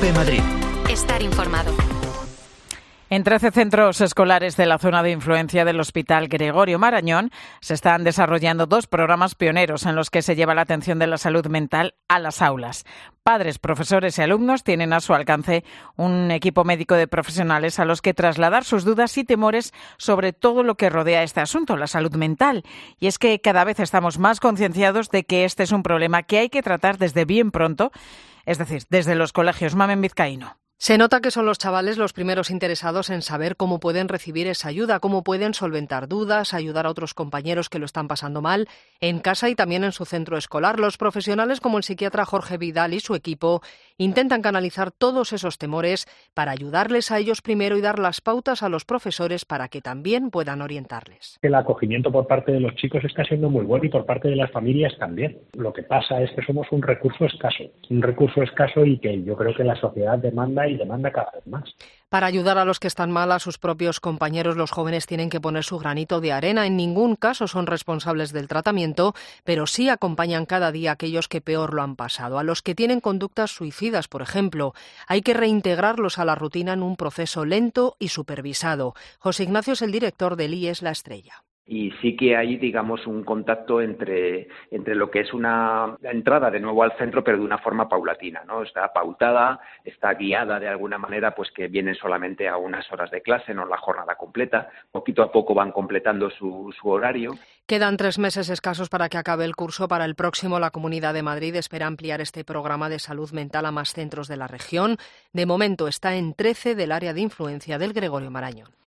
COPE Madrid. Estar informado. En 13 centros escolares de la zona de influencia del Hospital Gregorio Marañón se están desarrollando 2 programas pioneros en los que se lleva la atención de la salud mental a las aulas. Padres, profesores y alumnos tienen a su alcance un equipo médico de profesionales a los que trasladar sus dudas y temores sobre todo lo que rodea este asunto, la salud mental. Y es que cada vez estamos más concienciados de que este es un problema que hay que tratar desde bien pronto, es decir, desde los colegios. Mamen Vizcaíno. Se nota que son los chavales los primeros interesados en saber cómo pueden recibir esa ayuda, cómo pueden solventar dudas, ayudar a otros compañeros que lo están pasando mal en casa y también en su centro escolar. Los profesionales como el psiquiatra Jorge Vidal y su equipo intentan canalizar todos esos temores para ayudarles a ellos primero y dar las pautas a los profesores para que también puedan orientarles. El acogimiento por parte de los chicos está siendo muy bueno y por parte de las familias también. Lo que pasa es que somos un recurso escaso y que yo creo que la sociedad demanda cada vez más. Para ayudar a los que están mal, a sus propios compañeros, los jóvenes tienen que poner su granito de arena. En ningún caso son responsables del tratamiento, pero sí acompañan cada día a aquellos que peor lo han pasado. A los que tienen conductas suicidas, por ejemplo, hay que reintegrarlos a la rutina en un proceso lento y supervisado. José Ignacio es el director del IES La Estrella. Y sí que hay, digamos, un contacto entre lo que es una entrada de nuevo al centro, pero de una forma paulatina, ¿no? Está pautada, está guiada de alguna manera, pues que vienen solamente a unas horas de clase, no la jornada completa. Poquito a poco van completando su horario. Quedan 3 meses escasos para que acabe el curso. Para el próximo, la Comunidad de Madrid espera ampliar este programa de salud mental a más centros de la región. De momento está en 13 del área de influencia del Gregorio Marañón.